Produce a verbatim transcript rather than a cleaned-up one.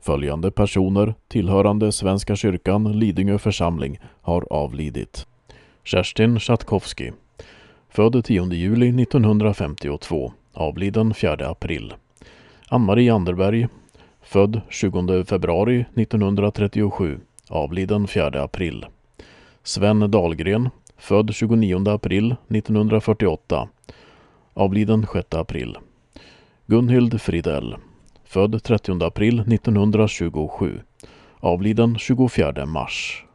Följande personer tillhörande Svenska kyrkan Lidingö församling har avlidit. Kerstin Schatkowski, född tionde juli nittonhundrafemtiotvå, avliden fjärde april. Ann-Marie Anderberg, född tjugonde februari nittonhundratrettiosju, avliden fjärde april. Sven Dahlgren, född tjugonionde april nittonhundrafyrtioåtta, avliden sjätte april. Gunhild Fridell, född trettionde april nittonhundratjugosju, avliden tjugofjärde mars.